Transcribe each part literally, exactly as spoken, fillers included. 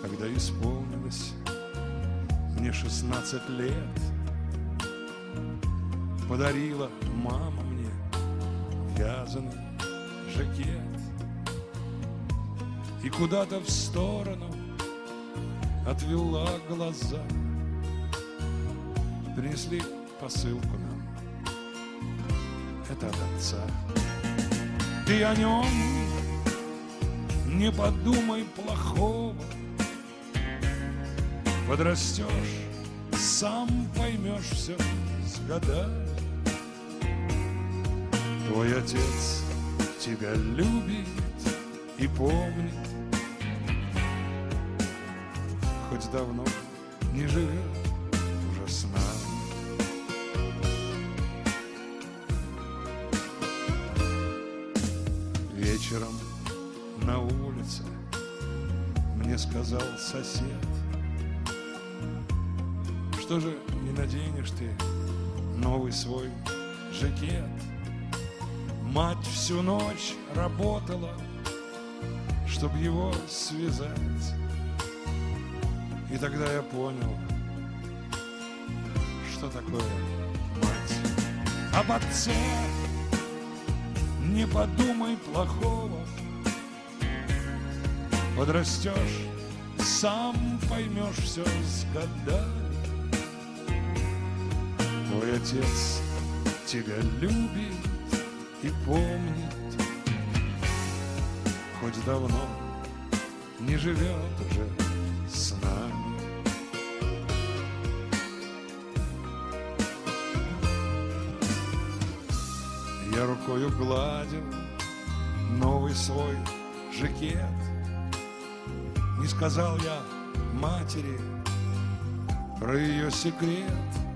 когда исполнилось мне шестнадцать лет, подарила мама мне вязаный жакет. И куда-то в сторону отвела глаза. Принесли посылку нам, это от отца. Ты о нем не подумай плохого, подрастешь, сам поймешь все с годами. Твой отец тебя любит и помнит, хоть давно не живет уже с нами. Вечером на улице мне сказал сосед: что же не наденешь ты новый свой жакет? Мать всю ночь работала, чтоб его связать. И тогда я понял, что такое мать. Об отце не подумай плохого, подрастешь, сам поймешь все с годами. Твой отец тебя любит и помнит, хоть давно не живет уже с нами. Я рукою гладил новый свой жакет. Не сказал я матери про ее секрет.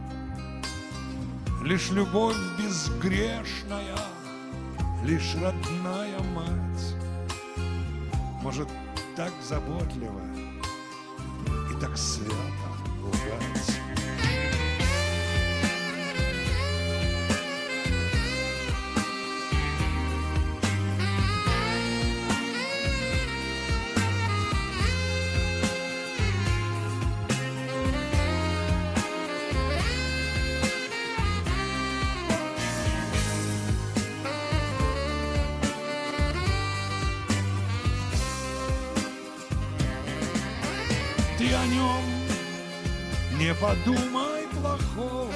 Лишь любовь безгрешная, лишь родная мать может так заботливо и так свято лгать. Ты о нем не подумай плохого,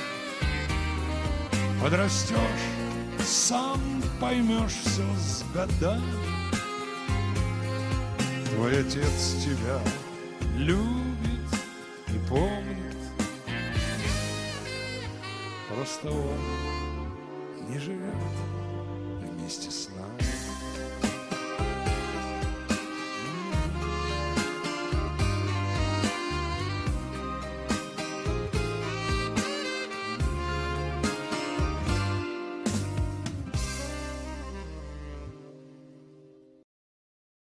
подрастешь, сам поймешь все с годами. Твой отец тебя любит и помнит, просто он не живет вместе с нами.